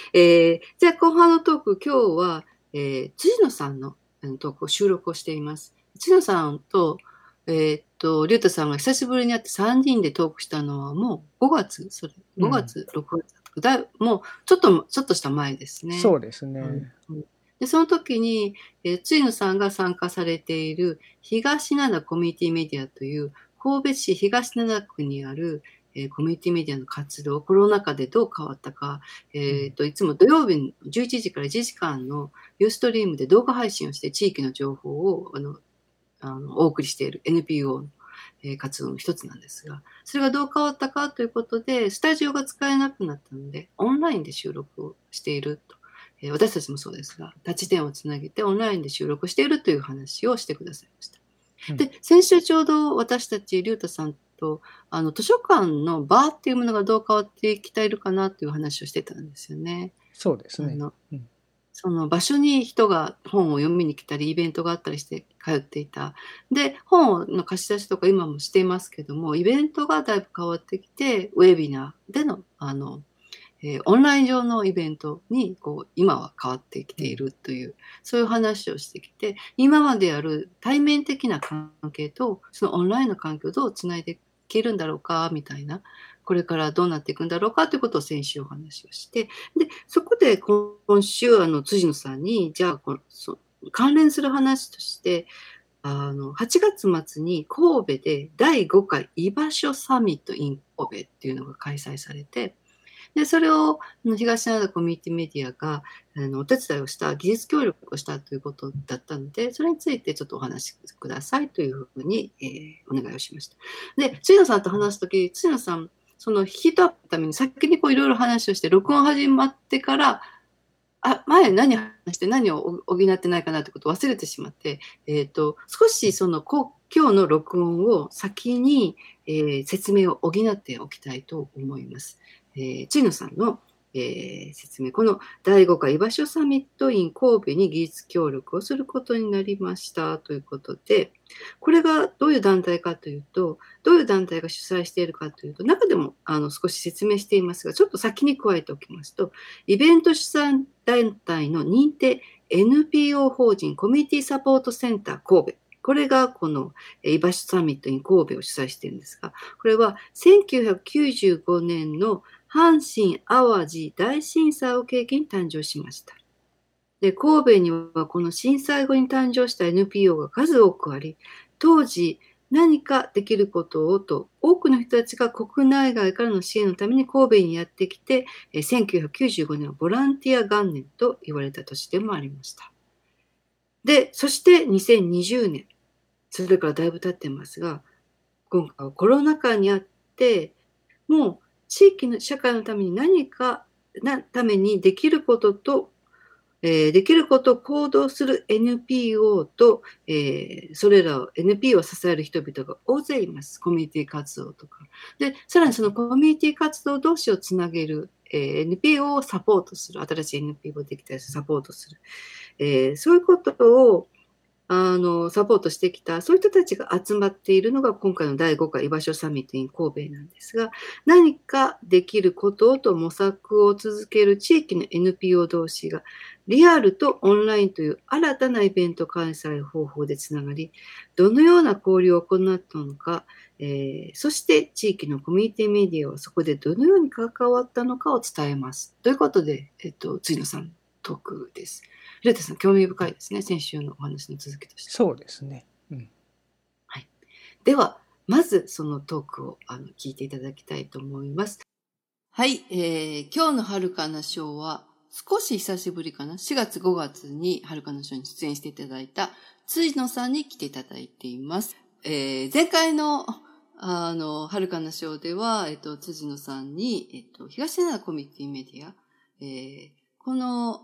じゃあ後半のトーク、今日は、辻野さんのトークを収録をしています。辻野さんと、竜太さんが久しぶりに会って3人でトークしたのはもう5月、5月、6月、もうちょっとした前ですね。 そうですね。 で、その時に、辻野さんが参加されている東灘コミュニティメディアという神戸市東灘区にある、コミュニティメディアの活動、コロナ禍でどう変わったか、いつも土曜日の11時から1時間のユーストリームで動画配信をして地域の情報をお送りしている NPO の活動の一つなんですが、それがどう変わったかということで、スタジオが使えなくなったので、オンラインで収録をしていると。私たちもそうですが、タッチ点をつなげてオンラインで収録しているという話をしてくださいました。で、先週ちょうど私たち、竜太さんと、図書館の場っていうものがどう変わってきているかなという話をしてたんですよね。 そうですね。 その場所に人が本を読みに来たり、イベントがあったりして通っていた。で、本の貸し出しとか今もしていますけども、イベントがだいぶ変わってきて、ウェビナーでの、オンライン上のイベントに今は変わってきているという、そういう話をしてきて、今まである対面的な関係とそのオンラインの環境をどうつないでいけるんだろうかみたいな、これからどうなっていくんだろうかということを先週お話をして、でそこで今週辻野さんにじゃあ関連する話として8月末に神戸で第5回居場所サミット in 神戸っていうのが開催されて、で、それを東灘コミュニティメディアがお手伝いをした技術協力をしたということだったので、それについてちょっとお話しくださいというふうに、お願いをしました。で、辻野さんと話すとき、辻野さん、その引き取ったために先にいろいろ話をして、録音始まってから、前何話して何を補ってないかなってことを忘れてしまって、少し今日の録音を先に、説明を補っておきたいと思います。千野さんの、説明。この第5回居場所サミット in 神戸に技術協力をすることになりましたということで、これがどういう団体かというと、どういう団体が主催しているかというと、中でも少し説明していますが、ちょっと先に加えておきますと、イベント主催団体の認定 NPO 法人コミュニティサポートセンター神戸。これがこの居場所サミット in 神戸を主催しているんですが、これは1995年の阪神・淡路大震災を契機に誕生しました。で、神戸にはこの震災後に誕生した NPO が数多くあり、当時何かできることをと多くの人たちが国内外からの支援のために神戸にやってきて、1995年はボランティア元年と言われた年でもありました。で、そして2020年、それからだいぶ経ってますが、今回はコロナ禍にあって、もう地域の社会のために何かためにできることと、できることを行動する NPO と、それらを NPO を支える人々が大勢います。コミュニティ活動とか。で、さらにそのコミュニティ活動同士をつなげる、NPO をサポートする。新しい NPO できたりサポートする。そういうことをサポートしてきた、そういう人たちが集まっているのが今回の第5回居場所サミット in 神戸なんですが、何かできることをと模索を続ける地域の NPO 同士が、リアルとオンラインという新たなイベント開催方法でつながり、どのような交流を行ったのか、そして地域のコミュニティメディアはそこでどのように関わったのかを伝えます。ということで、辻野さんトークです。レタさん、興味深いですね。先週のお話の続きとして。 そうですね。 はい。では、まずそのトークを聞いていただきたいと思います。はい。今日のはるかなショーは、少し久しぶりかな。4月5月にはるかなショーに出演していただいた、辻野さんに来ていただいています。前回のはるかなショーでは、辻野さんに、東灘コミュニティメディア、この、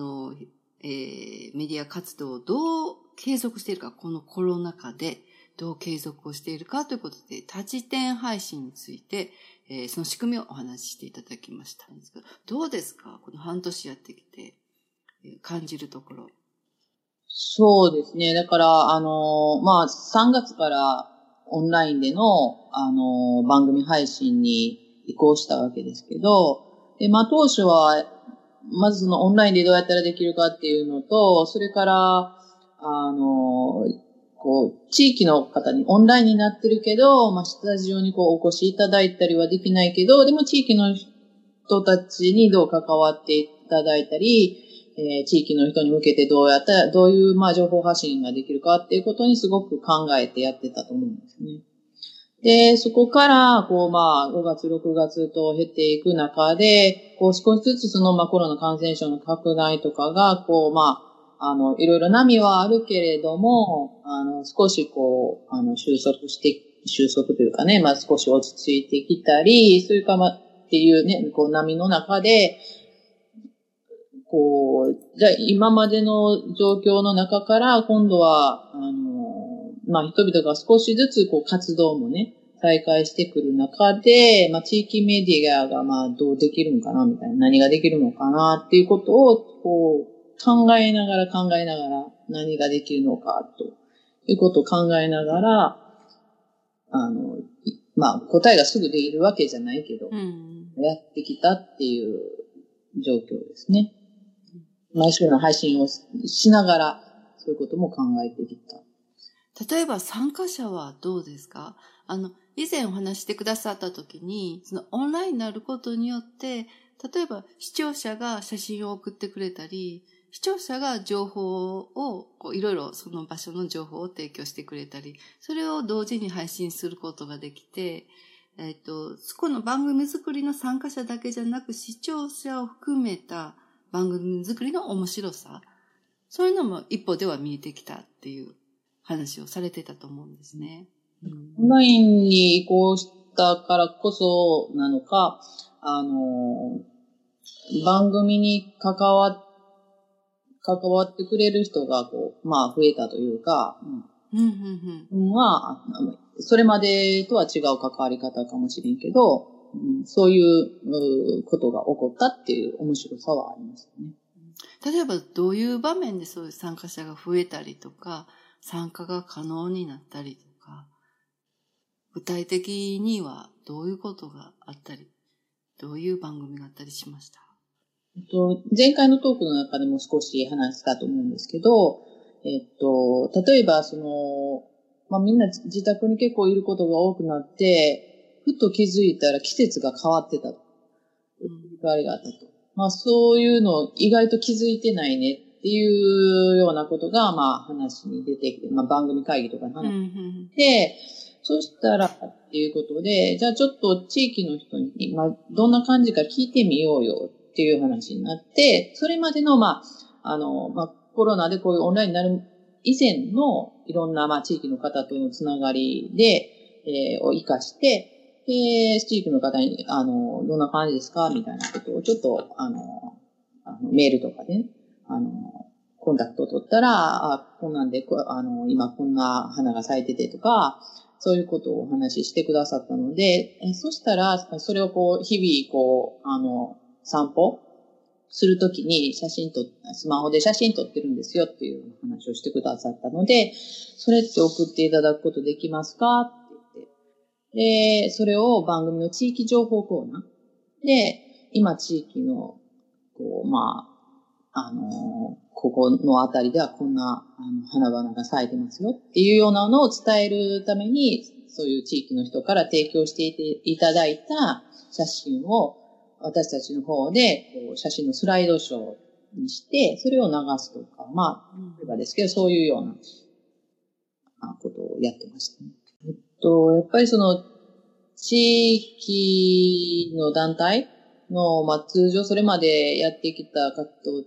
メディア活動をどう継続しているか、このコロナ禍でどう継続をしているかということで、タッチ点配信について、その仕組みをお話ししていただきました。どうですか？この半年やってきて、感じるところ。 そうですね。だから、3月からオンラインでの、番組配信に移行したわけですけど、で、当初は、 まずそのオンラインでどうやったらできるかっていうのと、それから、地域の方にオンラインになってるけど、スタジオにお越しいただいたりはできないけど、でも地域の人たちにどう関わっていただいたり、地域の人に向けてどういう、情報発信ができるかっていうことにすごく考えてやってたと思うんですね。で、そこから、5月、6月と減っていく中で、少しずつコロナ感染症の拡大とかが、いろいろ波はあるけれども、少し収束というかね、少し落ち着いてきたり、それからっていうね、波の中で、じゃあ今までの状況の中から、今度は、人々が少しずつ活動もね、再開してくる中で、地域メディアがどうできるのかなみたいな、何ができるのかなっていうことを考えながら何ができるのかということを考えながら、答えがすぐできるわけじゃないけど、やってきたっていう状況ですね。毎週の配信をしながら、そういうことも考えてきた。 例えば参加者はどうですか？以前お話してくださった時に、そのオンラインになることによって、例えば視聴者が写真を送ってくれたり、視聴者が情報を、いろいろその場所の情報を提供してくれたり、それを同時に配信することができて、そこの番組作りの参加者だけじゃなく、視聴者を含めた番組作りの面白さ、そういうのも一歩では見えてきたっていう話をされてたと思うんですね。 オンラインに移行したからこそなのか、番組に関わってくれる人が増えたというか、それまでとは違う関わり方かもしれんけど、そういうことが起こったっていう面白さはありますよね。 例えばどういう場面でそういう参加者が増えたりとか、参加が可能になったりとか、具体的にはどういうことがあったり、どういう番組があったりしました？ 前回のトークの中でも少し話したと思うんですけど、例えばみんな自宅に結構いることが多くなって、ふと気づいたら季節が変わってたと。ありがあったと。そういうの意外と気づいてないねっていうようなことが、話に出てきて、番組会議とかに話して、そしたらっていうことで、じゃあちょっと地域の人に、どんな感じか聞いてみようよっていう話になって、それまでの、コロナでこういうオンラインになる以前のいろんな、地域の方とのつながりで、を活かして、で、地域の方に、どんな感じですかみたいなことをちょっと、メールとかで、ね、コンタクトを取ったら、こんなんで、今こんな花が咲いててとか、そういうことをお話ししてくださったので、そしたら、それを日々、散歩するときにスマホで写真撮ってるんですよっていう話をしてくださったので、それって送っていただくことできますかって言って、で、それを番組の地域情報コーナーで、今地域の、ここのあたりではこんな花々が咲いてますよっていうようなのを伝えるために、そういう地域の人から提供していただいた写真を私たちの方で写真のスライドショーにして、それを流すとか、例えばですけど、そういうようなことをやってましたね。やっぱり地域の団体の、通常それまでやってきた活動って、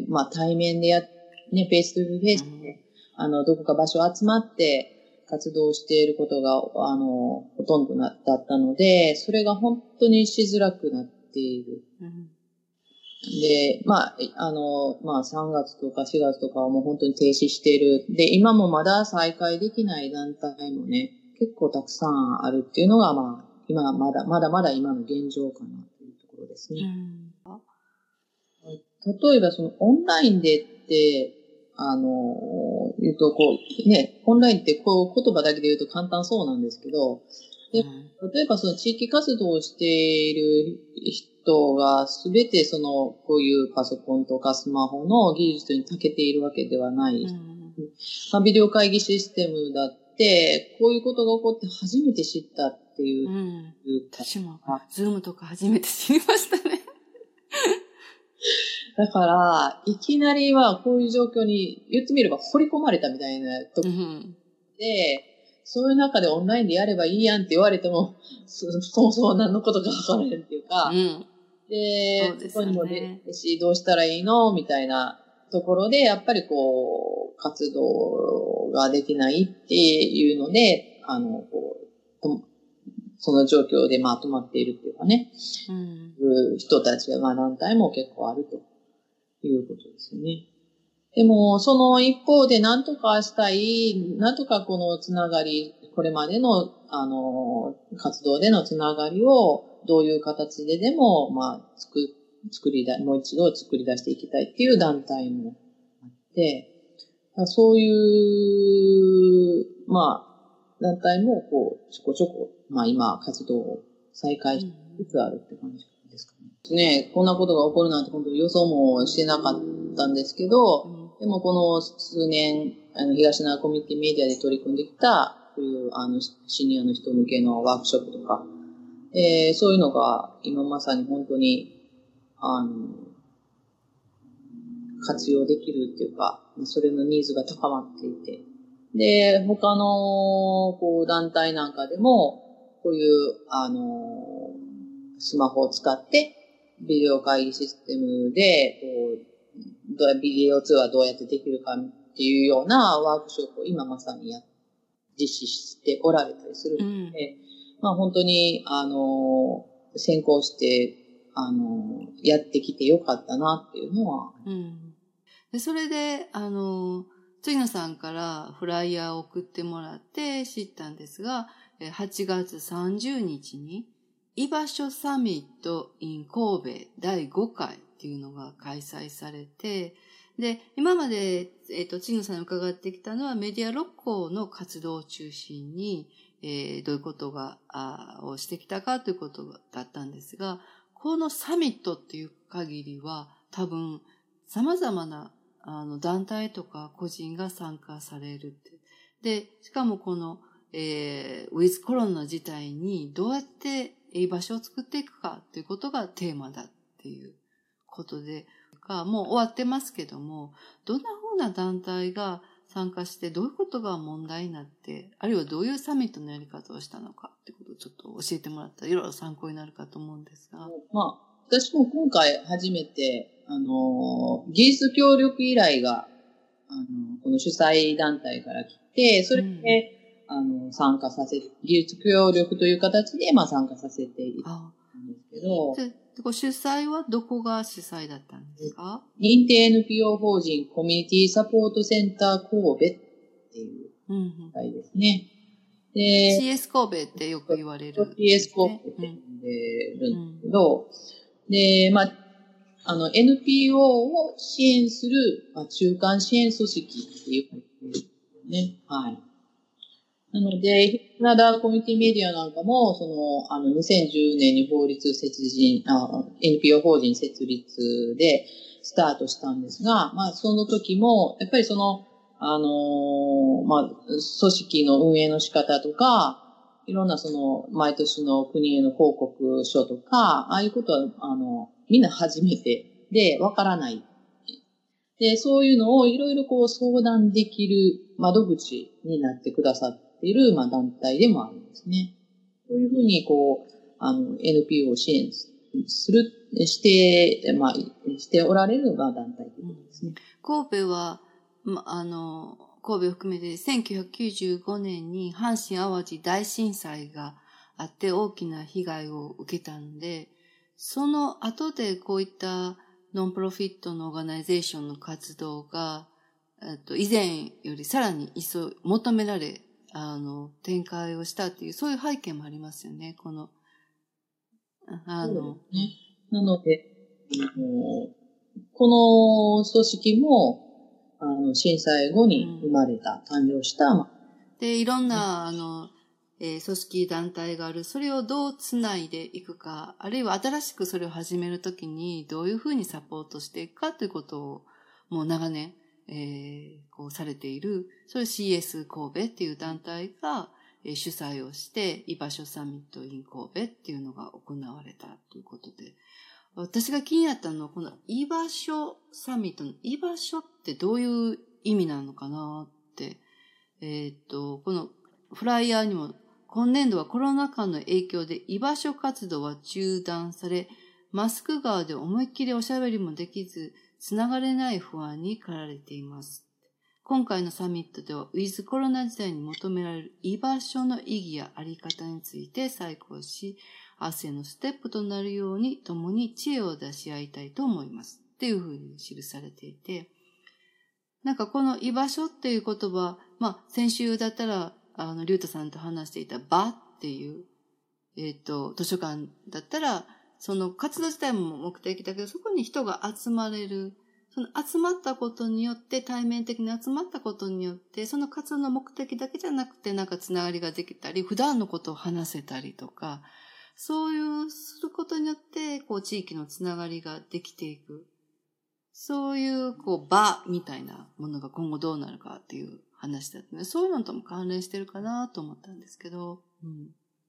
対面でフェイス2フェイスで、どこか場所集まって活動していることが、ほとんどだったので、それが本当にしづらくなっている。で、3月とか4月とかはもう本当に停止している。で、今もまだ再開できない団体もね、結構たくさんあるっていうのが、今、まだ今の現状かなというところですね。例えばオンラインでって、言うとオンラインって言葉だけで言うと簡単そうなんですけど、 で、例えばその地域活動をしている人が全てこういうパソコンとかスマホの技術に長けているわけではない。まあ、ビデオ会議システムだって、こういうことが起こって初めて知ったっていう。 私も、ズームとか初めて知りましたね。 だから、いきなりはこういう状況に言ってみれば掘り込まれたみたいなとこで、そういう中でオンラインでやればいいやんって言われても、そもそも何のことかわからへんっていうか、で、そこにもどうしたらいいのみたいなところで、やっぱりこう、活動ができないっていうので、その状況で止まっているっていうかね、人たちが団体も結構あるということですよね。でも、その一方で何とかしたい、何とかこのつながり、これまでの、活動でのつながりを、どういう形ででも、もう一度作り出していきたいっていう団体もあって、そういう、団体も、ちょこちょこ、今、活動を再開しつつあるって感じですかね。こんなことが起こるなんて本当に予想もしてなかったんですけど、でもこの数年、東奈コミュニティメディアで取り組んできた、こういう、シニアの人向けのワークショップとか、そういうのが今まさに本当に、活用できるっていうか、それのニーズが高まっていて。で、他の、団体なんかでも、こういう、スマホを使って、ビデオ会議システムで、ビデオ通話どうやってできるかっていうようなワークショップを今まさに実施しておられたりするので、本当に、先行して、やってきてよかったなっていうのは。 でそれで、次野さんからフライヤーを送ってもらって知ったんですが、8月30日に、居場所サミット in 神戸第5回っていうのが開催されて、で、今まで、次野さんに伺ってきたのはメディア6校の活動を中心に、どういうことをしてきたかということだったんですが、このサミットっていう限りは多分様々な団体とか個人が参加されるって。で、しかもこの、ウィズコロナ自体にどうやって居場所を作っていくかということがテーマだっていうことで、もう終わってますけども、どんな風な団体が参加してどういうことが問題になって、あるいはどういうサミットのやり方をしたのかってことをちょっと教えてもらったらいろいろ参考になるかと思うんですが。 私も今回初めて、技術協力依頼が、この主催団体から来て、それで、参加させ、技術協力という形で、参加させていたんですけど。 主催はどこが主催だったんですか？ 認定 NPO 法人コミュニティサポートセンター神戸っていう団体ですね。 で、CS 神戸ってよく言われる、ね。 CS 神戸って呼んでるんですけど、で、NPO を支援する、中間支援組織っていうね。はい。なので、カナダコミュニティメディアなんかも、2010年にNPO 法人設立でスタートしたんですが、その時も、やっぱり組織の運営の仕方とか、いろんな毎年の国への報告書とか、ああいうことは、みんな初めてで、わからない。で、そういうのをいろいろ相談できる窓口になってくださっている、団体でもあるんですね。そういうふうに、NPO を支援しておられる団体ということですね。 神戸は、神戸を含めて1995年に阪神淡路大震災があって大きな被害を受けたんで、その後でこういったノンプロフィットのオーガナイゼーションの活動が、以前よりさらに求められ、展開をしたっていう、そういう背景もありますよね、 そうですね。なので、この組織も、震災後に生まれた、誕生した、 で、いろんな、 組織団体がある、それをどうつないでいくか、あるいは新しくそれを始めるときにどういうふうにサポートしていくかということをもう長年、こうされている、それ CS 神戸っていう団体が主催をして、居場所サミット in 神戸っていうのが行われたということで、私が気になったのはこの居場所サミットの居場所ってどういう意味なのかなって、このフライヤーにも今年度はコロナ禍の影響で居場所活動は中断され、マスク側で思いっきりおしゃべりもできず、つながれない不安に駆られています。今回のサミットでは、ウィズコロナ時代に求められる居場所の意義やあり方について再考し、明日へのステップとなるように共に知恵を出し合いたいと思います。っていうふうに記されていて、なんかこの居場所っていう言葉、先週だったら、リュウタさんと話していた場っていう、図書館だったら、その活動自体も目的だけど、そこに人が集まれる。その集まったことによって、対面的に集まったことによって、その活動の目的だけじゃなくて、なんかつながりができたり、普段のことを話せたりとか、そういうすることによって、こう地域のつながりができていく。そういう、こう場みたいなものが今後どうなるかっていう話だったね。そういうのとも関連してるかなと思ったんですけど。うん、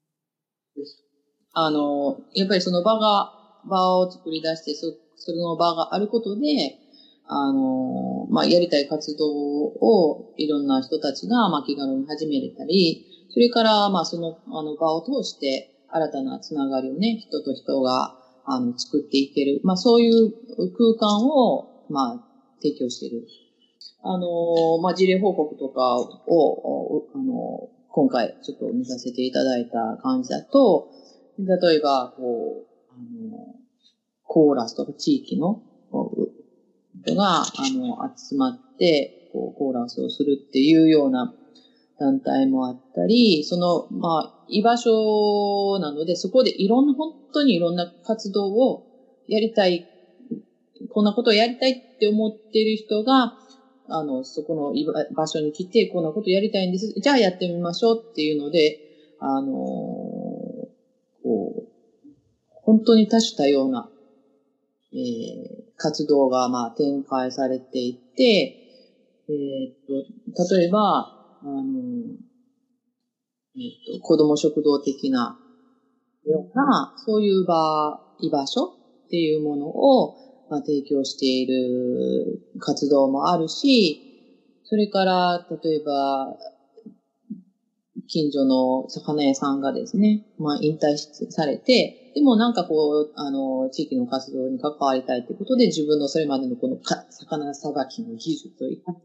やっぱりその場を作り出して、その場があることで、やりたい活動をいろんな人たちが、気軽に始めれたり、それから、その、場を通して、新たなつながりをね、人と人が、作っていける。そういう空間を、提供している。事例報告とかを、今回ちょっと見させていただいた感じだと、例えば、コーラスとか地域の人が、集まって、コーラスをするっていうような団体もあったり、その、居場所なので、そこで本当にいろんな活動をやりたい、こんなことをやりたいって思っている人が、そこの場所に来て、こんなことやりたいんです。じゃあやってみましょうっていうので、本当に多種多様な、活動が、展開されていて、例えば、子供食堂的なような、そういう居場所っていうものを、提供している活動もあるし、それから、例えば、近所の魚屋さんがですね、引退されて、でもなんか地域の活動に関わりたいということで、自分のそれまでのこの魚さばきの技術を生かして、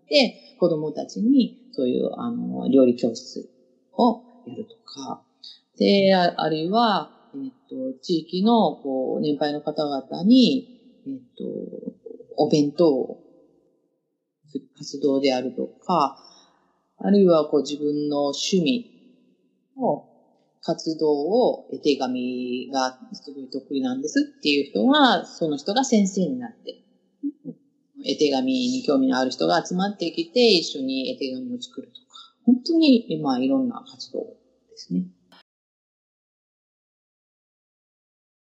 子供たちにそういう、料理教室をやるとか、で、あるいは、地域の、年配の方々に、お弁当をする活動であるとか、あるいは、自分の趣味の活動を、絵手紙がすごい得意なんですっていう人が、その人が先生になって、絵手紙に興味のある人が集まってきて、一緒に絵手紙を作るとか、本当に、いろんな活動ですね。